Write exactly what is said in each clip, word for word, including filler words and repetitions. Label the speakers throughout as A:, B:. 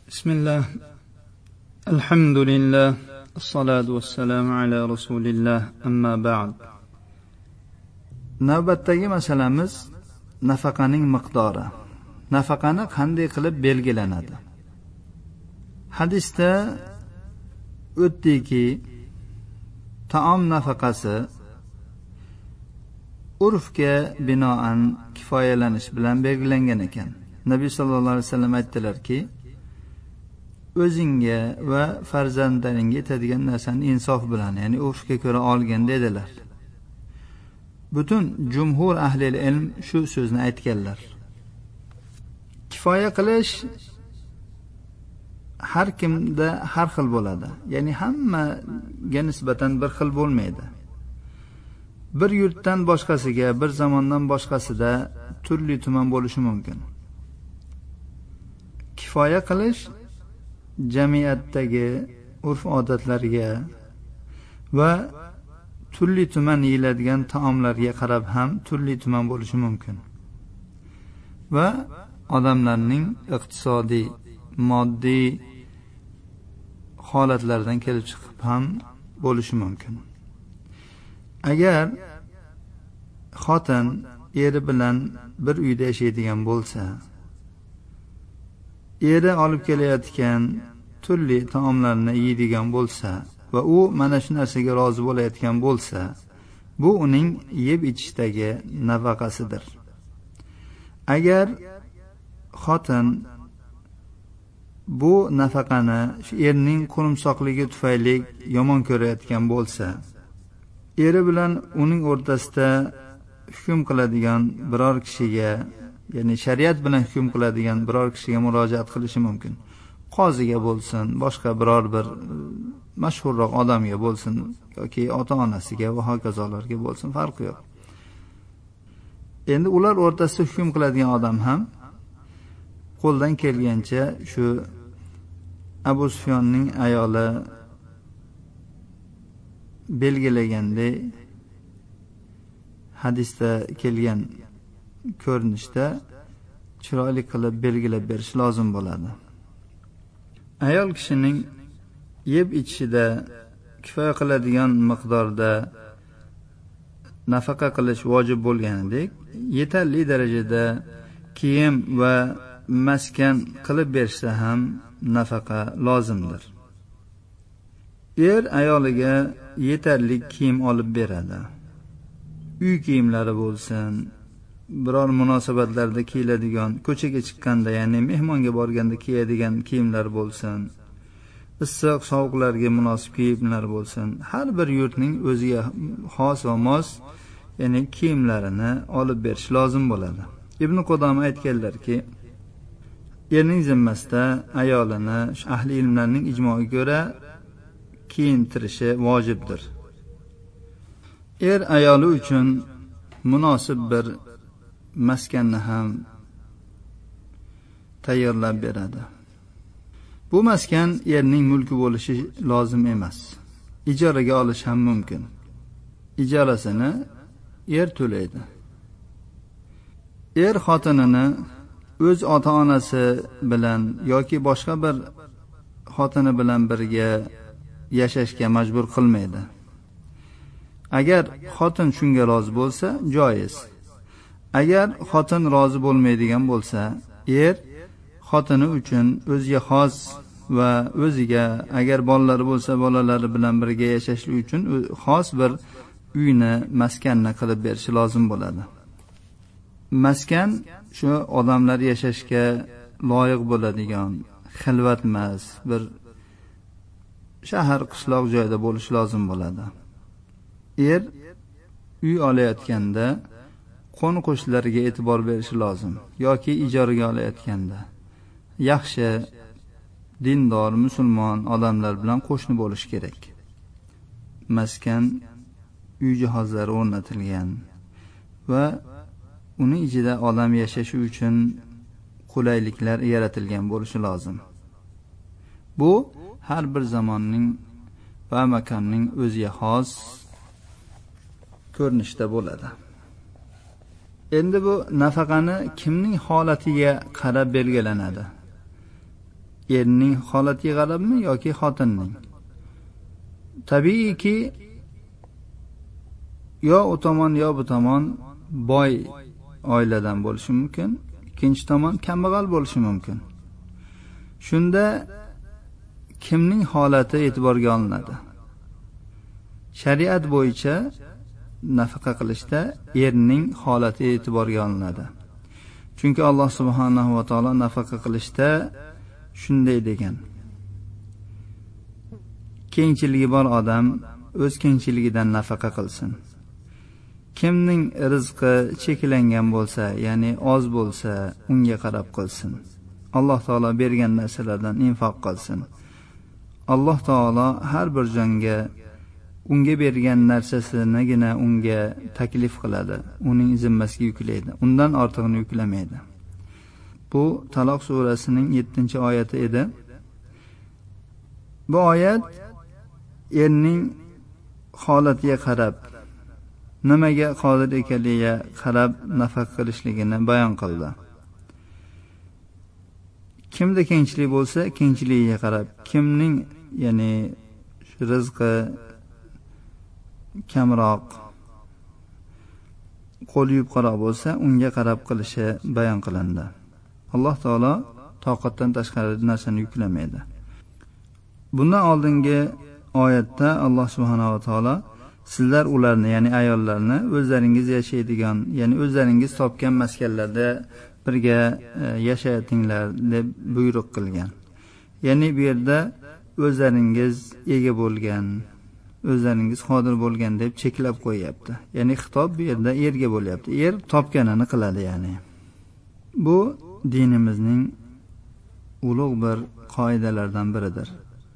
A: بسم الله الحمد لله الصلاة والسلام على رسول الله أما بعد.
B: Navbatdagi masalamiz nafaqaning miqdori. Nafaqani qanday qilib belgilanadi? Hadisda o'tdiki, taom nafaqasi urfga binoan kifoyalanish bilan belgilangan ekan. Nabiy sallallohu alayhi vasallam aytdilarki, o'zingga va farzandlaringga yetadigan narsani insof bilan, ya'ni urfga ko'ra olgin dedilar. Butun jumhur ahli ilm shu so'zni aytganlar. Kifoya qilish har kimda har xil bo'ladi. Ya'ni hammaga nisbatan bir xil bo'lmaydi. Bir yurtdan boshqasiga, bir zamondan boshqasida turli tuman bo'lishi mumkin. Kifoya qilish jamiyatdagi urf-odatlarga va turli tuman yeyiladigan taomlarga qarab ham turli tuman bo'lishi mumkin. Va odamlarning iqtisodiy, moddiy holatlaridan kelib chiqib ham bo'lishi mumkin. Agar xotin eri bilan bir uyda yashaydigan bo'lsa, eri olib kelayotgan turli taomlarni yeydigan bo'lsa va u mana shu narsaga rozi bo'layotgan bo'lsa, bu uning yeb ichishdagi nafaqasidir. Agar xotin bu nafaqani shu erning qo'rimsoqligi tufayli yomon ko'rayotgan bo'lsa, eri bilan uning o'rtasida hukm qiladigan biror kishiga, ya'ni shariat bilan hukm qiladigan biror kishiga murojaat qilishi mumkin. Qoziga bo'lsin, boshqa biror bir mashhurroq odamga bo'lsin yoki ota-onasiga va hokazolarga bo'lsin, farqi yo'q. Endi ular o'rtasida hukm qiladigan odam ham qo'ldan kelgancha shu Abu Sufyonning ayoli belgilagandek hadisda kelgan ko'rinishda chiroyli qilib belgilab berish lozim bo'ladi. Ayol kishining yeb ichishida kifoya qiladigan miqdorda nafaqa qilish vojib bo'lganidek, yetarli darajada kiyim va maskan qilib bersa ham nafaqa lozimdir. Er ayoliga yetarli kiyim olib beradi. Uy kiyimlari bo'lsin, biror munosabatlarda kiyiladigan, ko'chaga chiqqanda, ya'ni mehmonga borganda kiyadigan kiyimlar bo'lsin, issiq sovuqlarga munosib kiyimlar bo'lsin. Har bir yurtning o'ziga xos va mos, ya'ni kiyimlarini olib berish lozim bo'ladi. Ibn Qudama aytganlarki, erning zimmasida ayolini ahli ilmlarning ijmoiga ko'ra kiyintirishi vojibdir. Er ayoli uchun munosib bir maskanni ham tayyorlab beradi. Bu maskan erning mulki bo'lishi lozim emas. Ijaraga olish ham mumkin. Ijarasini er to'laydi. Er xotinini o'z ota-onasi bilan yoki boshqa bir xotini bilan birga yashashga majbur qilmaydi. Agar xotin shunga rozi bo'lsa, joiz. Agar xotin rozi bo'lmaydigan bo'lsa, er xotini uchun o'ziga xos va o'ziga, agar bolalari bo'lsa, bolalari bilan birga yashashlik uchun xos bir uyni, maskanni qilib berishi lozim bo'ladi. Maskan shu odamlar yashashga loyiq bo'ladigan, xilvat emas, bir shahar, qishloq joyda bo'lishi lozim bo'ladi. Er uy olayotganda qo'ni-qo'shnilariga e'tibor berishi lozim yoki ijaraga olayotganda yaxshi dindor musulmon odamlar bilan qo'shni bo'lish kerak. Maskan uy jihozlari o'rnatilgan va uning ichida odam yashashi uchun qulayliklar yaratilgan bo'lishi lozim. Bu har bir zamonning va makonning o'ziga xos ko'rinishda bo'ladi. Endi bu nafaqani kimning holatiga qarab belgilanadi? erning holatiga qarabmi yoki xotinning? Tabiiyki yo u tomon yo bu tomon boy oiladan bo'lishi mumkin, ikkinchi tomon kambag'al bo'lishi mumkin. Shunda kimning holati e'tiborga olinadi? Shariat bo'yicha nafaqa qilishda erning holati e'tiborga olinadi. Chunki Alloh subhanahu va taolo nafaqa qilishda shunday degan: kengchiligi bor odam o'z kengchiligidan nafaqa qilsin. Kimning rizqi cheklangan bo'lsa, ya'ni oz bo'lsa, unga qarab qilsin. Alloh taolo bergan narsalardan infoq qilsin. Alloh taolo har bir jonga unga bergan narsasinigina unga taklif qiladi, uning zimmasiga yuklaydi. Undan ortig'ini yuklamaydi. Bu Taloq surasining yettinchi oyati edi. Bu oyat erning holatiga qarab, nimaga qodir ekanligiga qarab nafaqa qilishligini bayon qildi. Kimda kengchilik bo'lsa, kengchiligiga qarab, kimning ya'ni rizqi kamroq, qo'li yupqaroq bo'lsa, unga qarab qilishi bayon qilindi. Alloh taolo toqatdan tashqari narsani yuklamaydi. Bundan oldingi oyatda Alloh subhanahu va taolo sizlar ularni, ya'ni ayollarni o'zlaringiz yashaydigan, ya'ni o'zlaringiz topgan maskanlarda birga yashatinglar deb buyruq qilgan. Ya'ni bu yerda o'zlaringiz ega bo'lgan, o'zlaringiz qodir bo'lgan deb cheklab qo'yapti. Ya'ni xitob bu yerda erga bo'lyapti. Er topganini qiladi, ya'ni. Bu dinimizning ulug' bir qoidalaridan biridir.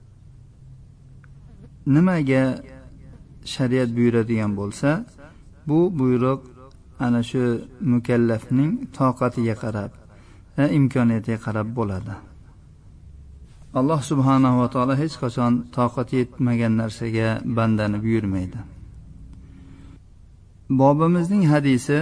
B: Nimaga shariat buyuradigan bo'lsa, bu buyruq ana shu mukallafning toqatiga qarab va imkoniyatiga qarab bo'ladi. Alloh subhanahu va taolo hech qachon toqati yetmagan narsaga bandani buyurmaydi. Bobimizning hadisi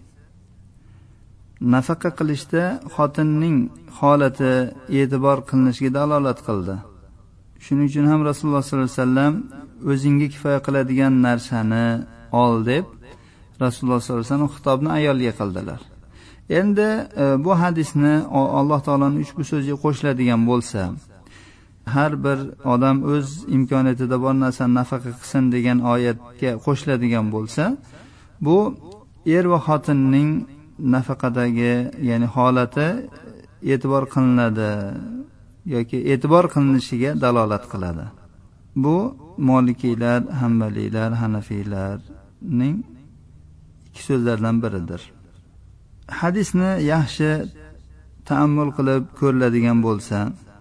B: nafaqa qilishda xotinning holati e'tibor qilinishiga dalolat qildi. Shuning uchun ham Rasululloh sollallohu alayhi vasallam o'zingga kifoya qiladigan narsani ol deb Rasululloh sollallohu alayhi vasallam xitobni ayolga qildilar. Endi bu hadisni Alloh taoloning ushbu so'ziga qo'shiladigan bo'lsa, har bir odam o'z imkoniyatida bor narsani nafaqa qilsin degan oyatga qo'shiladigan bo'lsa, bu er va xotinning nafaqadagi, ya'ni holati e'tibor qilinadi yoki e'tibor qilinishiga dalolat qiladi. Bu Molikiylar, Hanbaliylar, Hanafiylarning ikki so'zlaridan biridir. Hadisni yaxshi ta'ammul qilib ko'riladigan bo'lsa,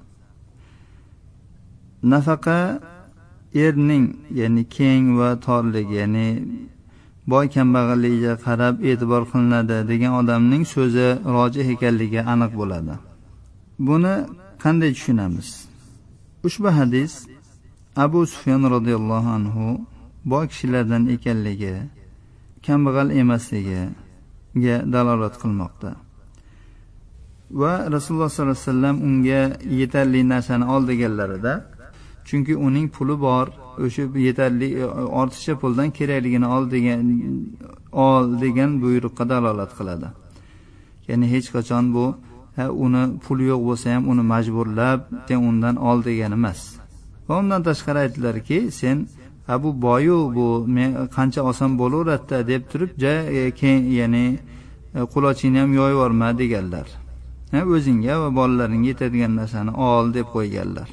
B: nafaqa erning, ya'ni keng va torligi, ya'ni boy kambag'alligiga qarab e'tibor qilinadi degan odamning so'zi rojih ekanligi aniq bo'ladi. Buni qanday tushunamiz? Ushbu hadis Abu Sufyon radhiyallohu anhu boy kishilardan ekanligi, kambag'al emasligiga dalolat qilmoqda. Va Rasululloh sollallohu alayhi vasallam unga yetarli narsani ol deganlarida, chunki uning puli bor, o'sha yetarli ortiqcha puldan kerakligini ol degan ol degan buyruqqa dalolat qiladi. Ya'ni hech qachon bu ha uni puli yo'q bo'lsa ham uni majburlab sen undan ol degan emas. Va undan tashqari aytdilarki, sen ha bu boyu bu men qancha oson bo'laveradi deb turib, keyin ya'ni qulochingni ham yoyib yorma deganlar. Ha o'zingga va bolalaringga yetadigan narsani ol deb qo'yganlar.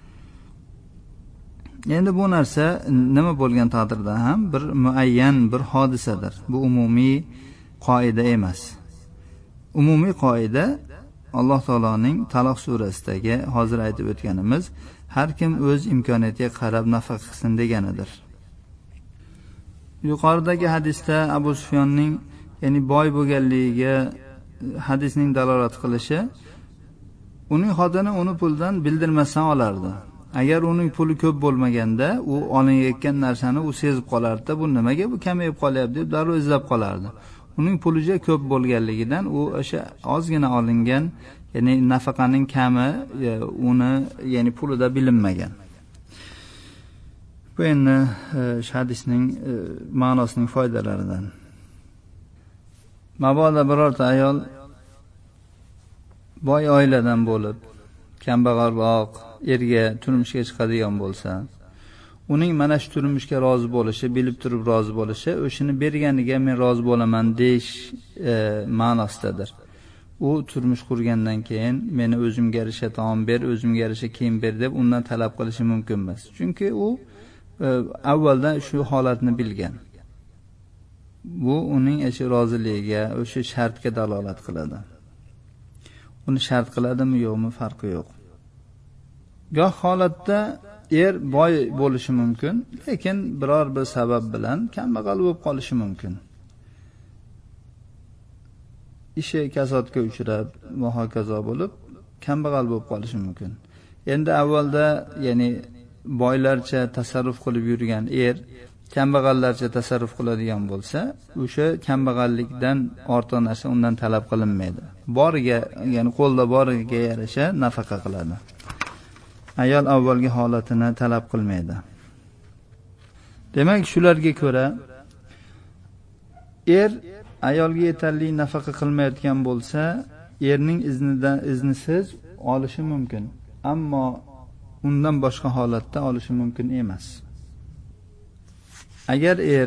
B: Endi bu narsa nima bo'lgan taqdirda ham bir muayyan bir hodisadir. Bu umumiy qoida emas. Umumiy qoida Alloh taoloning Taloq surasidagi hozir aytib o'tganimiz, har kim o'z imkoniyatiga qarab nafaqa qilsin deganidir. Yuqoridagi hadisda Abu Sufyonning, ya'ni boy bo'lganligiga hadisning dalolat qilishi, uning xotini uni puldan bildirmasdan olardi. Agar uning puli ko'p bo'lmaganda, u olinayotgan narsani u sezib qolardi, bu nimaga bu kamayib qolyapti deb darrov izlab qolardi. uning pulija ko'p bo'lganligidan u o'sha ozgina olingan, ya'ni nafaqaning kami uni ya'ni pulida bilinmagan. Bu endi hadisning ma'nosining foydalaridan. Mabodo birorta ayol boy oiladan bo'lib, kambag'alroq erga turmushga chiqadigan bo'lsa, uning mana shu turmushga rozi bo'lishi, bilib turib rozi bo'lishi, o'shini berganiga men rozi bo'laman deyish e, ma'nosidadir. U turmush qurgandan keyin meni o'zimga yarasha taom ber, o'zimga yarasha kiyim ber deb undan talab qilishi mumkin emas. Chunki u e, avvaldan shu holatni bilgan. Bu uning o'sha roziligiga, o'sha shartga dalolat qiladi. Uni shart qiladimi, yo'qmi, farqi yo'q. Goh holatda er boy bo'lishi mumkin, lekin biror bir sabab bilan kambag'al bo'lib qolishi mumkin. Ishi kasodga uchrab, va hokazo bo'lib kambag'al bo'lib qolishi mumkin. Endi avvalda, ya'ni boylarcha tasarruf qilib yurgan er kambag'allarcha tasarruf qiladigan bo'lsa, o'sha kambag'allikdan ortiq narsa undan talab qilinmaydi. Boriga, ya'ni qo'lda boriga yarasha nafaqa qiladi. Ayol avvalgi holatini talab qilmaydi. Demak, shularga ko'ra er ayolga yetarli nafaqa qilmayotgan bo'lsa, erning iznidan iznisiz olishi mumkin. Ammo undan boshqa holatda olishi mumkin emas. Agar er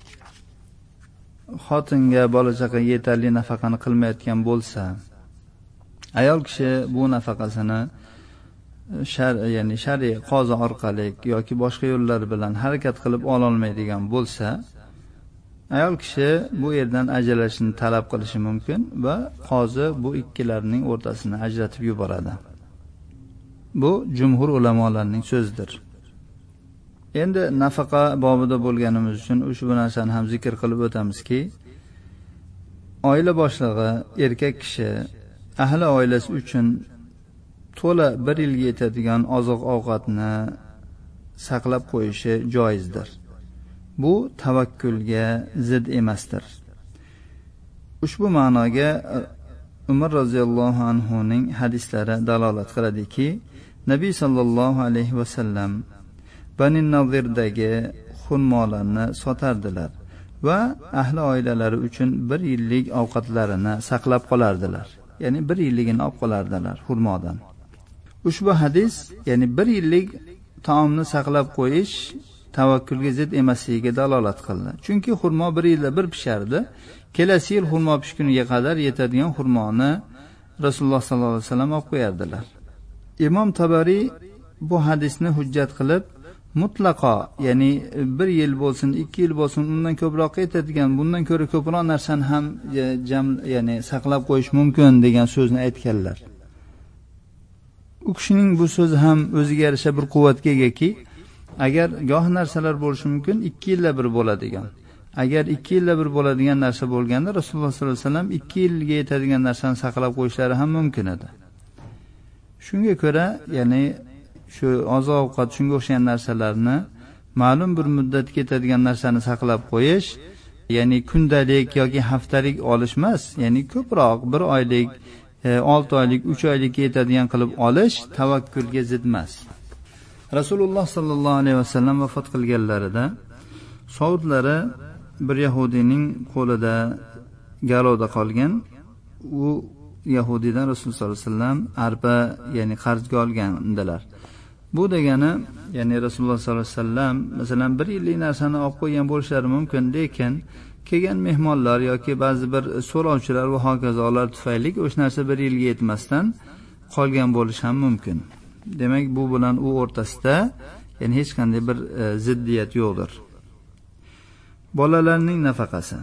B: xotinga, bola chaqaga yetarli nafaqani qilmayotgan bo'lsa, ayol kishi bu nafaqasini shar, ya'ni shariy qozi orqali yoki boshqa yo'llar bilan harakat qilib ola olmaydigan bo'lsa, ayol kishi bu yerdan ajralishni talab qilishi mumkin va qozi bu ikkilarning o'rtasini ajratib yuboradi. Bu jumhur ulamolarning so'zidir. Endi nafaqa bobida bo'lganimiz uchun ushbu narsani ham zikr qilib o'tamizki, oila boshlig'i erkak kishi ahli oilasi uchun to'la bir yilga yetadigan oziq-ovqatni saqlab qo'yishi joizdir. Bu tavakkulga zid emasdir. Ushbu ma'noga Umar roziyallohu anhu ning hadislari dalolat qiladiki, Nabiy sallallohu alayhi va sallam Bani Nazirdagi xurmolarni sotardilar va ahli oilalari uchun bir yillik ovqatlarini saqlab qolardilar. Ya'ni bir yilligini olib qolardilar xurmodan. Ushbu hadis, ya'ni bir yillik taomni saqlab qo'yish tavakkulga zid emasligiga dalolat qildi. Chunki xurmo bir yilda bir pishardi. Kelasi yil xurmo pishguniga qadar yetadigan xurmoni Rasululloh sallallohu alayhi vasallam olib qo'yardilar. Imom Tabariy bu hadisni hujjat qilib, mutlaqo, ya'ni bir yil bo'lsin, ikki yil bo'lsin, undan ko'proq yetadigan, bundan ko'ra ko'proq narsani ham jam, ya'ni saqlab qo'yish mumkin degan so'zni aytganlar. U kishining bu so'zi ham o'ziga yarasha bir quvvatga egaki, agar goh narsalar bo'lishi mumkin, ikki yilda bir bo'ladigan. Agar ikki yilda bir bo'ladigan narsa bo'lganda Rasululloh sollallohu alayhi vasallam ikki yilga yetadigan narsani saqlab qo'yishlari ham mumkin edi. Shunga ko'ra, ya'ni shu oziq-ovqat, shunga o'xshagan narsalarni ma'lum bir muddatga yetadigan narsani saqlab qo'yish, ya'ni kundalik yoki haftalik olish emas, ya'ni ko'proq bir oylik, olti oylik, uch oylikka yetadigan qilib olish tavakkulga zid emas. Rasululloh sallallohu alayhi vasallam vafot qilganlarida Saudlari bir yahudiyning qo'lida garovda qolgan. U yahudidan Rasululloh sallallohu alayhi vasallam arpa, ya'ni qarzga olgandilar. Bu degani, ya'ni Rasululloh sallallohu alayhi vasallam masalan bir yillik narsani olib qo'ygan bo'lishlari mumkin, lekin kelgan mehmonlar yoki ba'zi bir so'rovchilar va hokazolar tufayli o'sha narsa bir yilga yetmasdan qolgan bo'lishi ham mumkin. Demak, bu bilan u o'rtasida, ya'ni hech qanday bir e, ziddiyat yo'qdir. Bolalarning nafaqasi.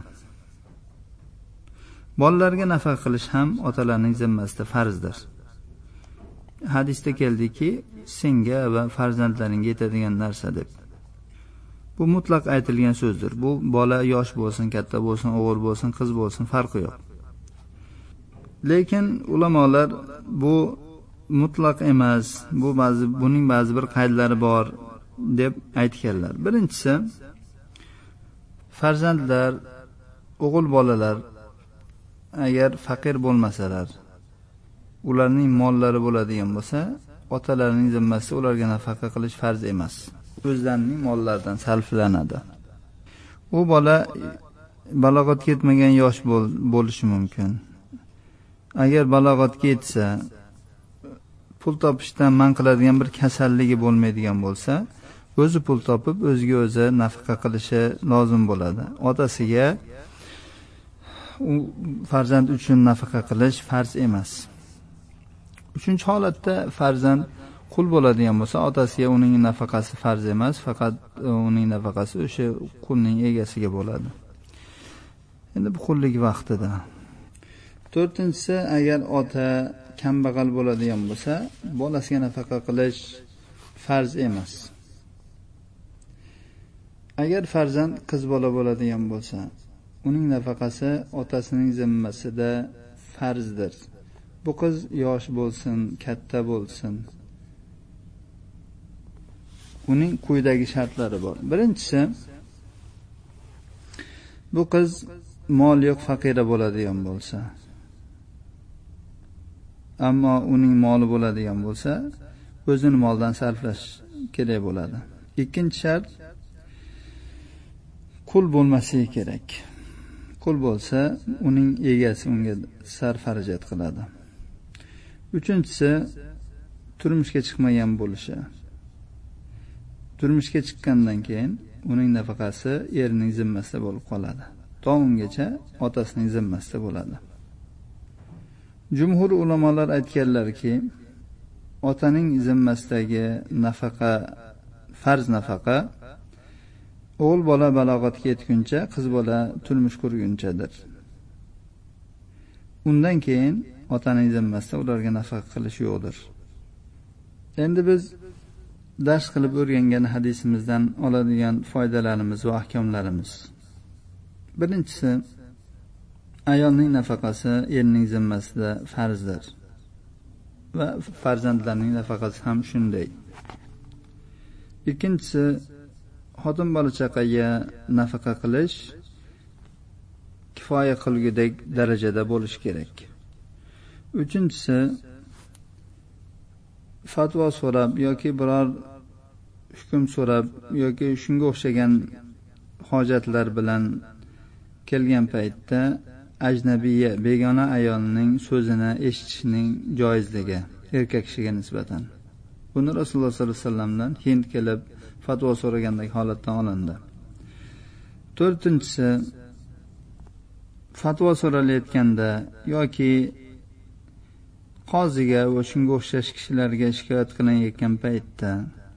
B: Bolalarga nafaqa qilish ham otalarning zimmasida farzdir. Hadisda keldiki, senga va farzandlaringga yetadigan narsa deb. Bu mutlaq aytilgan so'zdir. Bu bola yosh bo'lsin, katta bo'lsin, o'g'il bo'lsin, qiz bo'lsin, farqi yo'q. Lekin ulamolar bu mutlaq emas, bu ba'zi buning ba'zi bir qoidalari bor deb aytganlar. Birinchisi, farzandlar, o'g'il bolalar agar faqir bo'lmasalar, ularning mollari bo'ladigan bo'lsa, otalarining zimmasida ularga nafaqa qilish farz emas. O'zlarining mollaridan sarflanadi. U bola balog'atga yetmagan yosh bo'lishi mumkin. Agar balog'atga yetsa, pul topishdan man qiladigan bir kasalligi bo'lmaydigan bo'lsa, o'zi pul topib, o'ziga o'zi nafaqa qilishi lozim bo'ladi. Otasiga u farzand uchun nafaqa qilish farz emas. Uchinchi holatda farzand qul bo'ladigan bo'lsa, otasiga uning nafaqasi farz emas, faqat uning nafaqasi o'sha qulning egasiga bo'ladi. Endi bu qullik vaqtida. To'rtinchisi, agar ota kambag'al bo'ladigan bo'lsa, bolasiga nafaqa qilish farz emas. Agar farzand qiz bola bo'ladigan bo'lsa, uning nafaqasi otasining zimmasida farzdir. Bu qiz yosh bo'lsin, katta bo'lsin. Uning quyidagi shartlari bor. Birinchisi, bu qiz mol yo'q faqira bo'ladigan bo'lsa, ammo uning moli bo'ladigan bo'lsa, o'zining molidan sarflash kerak bo'ladi. Ikkinchi shart, qul bo'lmasligi kerak. Qul bo'lsa, uning egasi unga sarf xarajat qiladi. Uchinchisi, turmushga chiqmagan bo'lishi. Turmushga chiqqandan keyin uning nafaqasi erining zimmasida bo'lib qoladi. To ungacha otasining zimmasida bo'ladi. Jumhur ulamolar aytganlarki, otaning zimmasidagi nafaqa, farz nafaqa o'g'il bola balog'atga yetguncha, qiz bola turmush qurgunchadir. Undan keyin otaning zimmasida ularga nafaqa qilish yo'qdir. Endi biz dars qilib o'rgangan hadisimizdan oladigan foydalarimiz va ahkomlarimiz. Birinchisi, ayolning nafaqasi erining zimmasida farzdir va farzandlarning nafaqasi ham shunday. Ikkinchisi, xotin bola chaqaga nafaqa qilish kifoya qilgudek darajada bo'lishi kerak. Uchinchisi, fatvo so'rab yoki biror hukm so'rab yoki shunga o'xshagan hojatlar bilan kelgan paytda ajnabiya, begona ayolning so'zini eshitishning joizligi erkak kishiga nisbatan. Buni Rasululloh sollallohu alayhi vasallamdan Hind kelib fatvo so'ragandagi holatdan olindi. To'rtinchisi, fatvo so'ralayotganda yoki qoziga va shunga o'xshash kishilarga shikoyat qilinayotgan paytda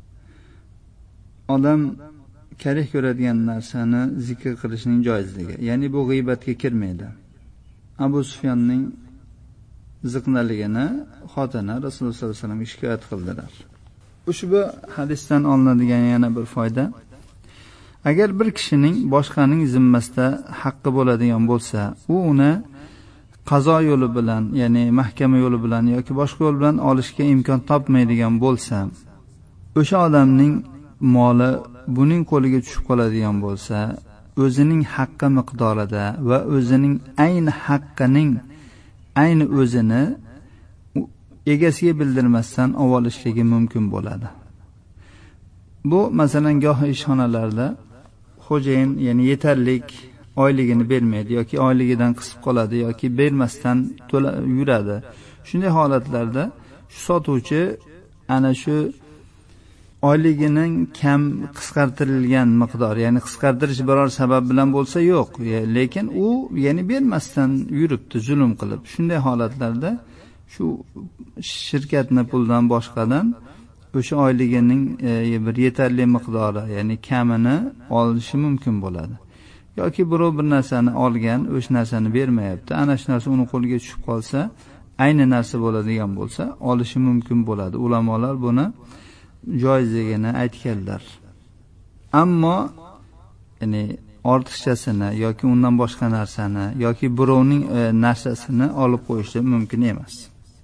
B: odam karih ko'radigan narsani zikr qilishning joizligi, ya'ni bu g'iybatga kirmaydi. Abu Sufyonning ziqnaligini xotini Rasululloh sollallohu alayhi vasallamga shikoyat qildilar. Ushbu hadisdan olinadigan yana bir foyda, agar bir kishining boshqaning zimmasida haqqi bo'ladigan bo'lsa, u uni qazo yo'li bilan, ya'ni mahkama yo'li bilan yoki boshqa yo'l bilan olishga imkon topmaydigan bo'lsa, o'sha odamning moli buning qo'liga tushib qoladigan bo'lsa, o'zining haqqi miqdorida va o'zining ayni haqqining ayni o'zini egasiga bildirmasdan olishligi mumkin bo'ladi. Bu masalan goh ishxonalarda xo'jayin, ya'ni yetarlik oyligini bermaydi yoki oyligidan qisib qoladi yoki bermasdan yuradi. Shunday holatlarda shu sotuvchi ana shu oyligining kam qisqartirilgan miqdor, ya'ni qisqartirish biror sabab bilan bo'lsa yo'q, lekin u ya'ni bermasdan yuribdi zulm qilib. Shunday holatlarda shu shirkatning puldan boshqadan o'sha oyligining e, bir yetarli miqdori, ya'ni kamini olishi mumkin bo'ladi. Yoki birov bir narsani olgan, o'sha narsani bermayapti, ana shu narsa uning qo'liga tushib qolsa, ayni narsa bo'ladigan bo'lsa, olishi mumkin bo'ladi. Ulamolar buni joizligini aytganlar. Ammo ya'ni ortiqchasini yoki undan boshqa narsani yoki birovning e, narsasini olib qo'yishi mumkin emas.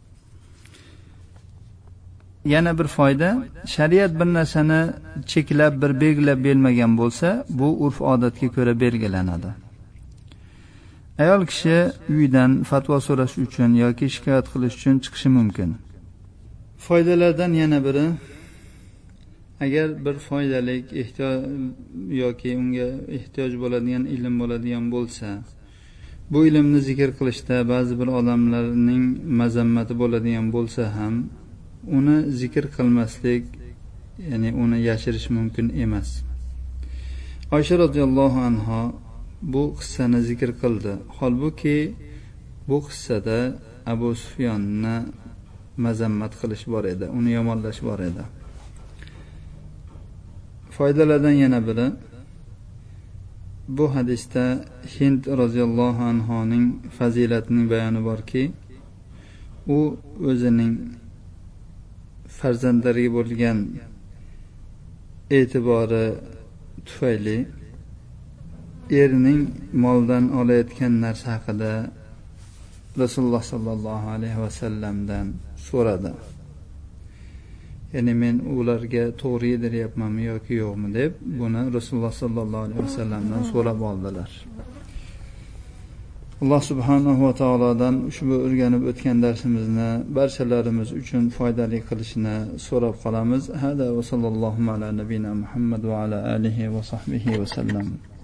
B: Yana bir foyda, shariat bir narsani cheklab, bir belgilab bermagan bo'lsa, bu urf odatga ko'ra belgilanadi. Ayol kishi uyidan fatvo so'rash uchun yoki shikoyat qilish uchun chiqishi mumkin.
A: Foydalardan yana biri, agar bir foydali ehtiyoj yoki unga ehtiyoj bo'ladigan ilm bo'ladigan bo'lsa, bu ilmni zikr qilishda ba'zi bir odamlarning mazammati bo'ladigan bo'lsa ham, uni zikr qilmaslik, ya'ni uni yashirish mumkin emas. Oysha radhiyallohu anha bu qissani zikr qildi. Holbuki bu qissada Abu Sufyonni mazammat qilish bor edi, uni yomonlash bor edi. Foydalardan yana biri, bu hadisda Hind roziyallohu anhoning fazilatining bayoni borki, u o'zining farzandlariga bo'lgan e'tibori tufayli erining moldan olayotgan narsa haqida Rasululloh sallallohu alayhi vasallamdan so'radi. Ya'ni men ularga to'g'ri yediryapmanmi yoki yo'qmi deb buni Rasululloh sallallohu alayhi vasallamdan so'rab oldilar. Alloh subhanahu va taolodan ushbu o'rganib o'tgan darsimizni barchalarimiz uchun foydali qilishini so'rab qolamiz. Hada va sallallohu ala nabiyina Muhammad va ala alihi va sahbihi va sallam.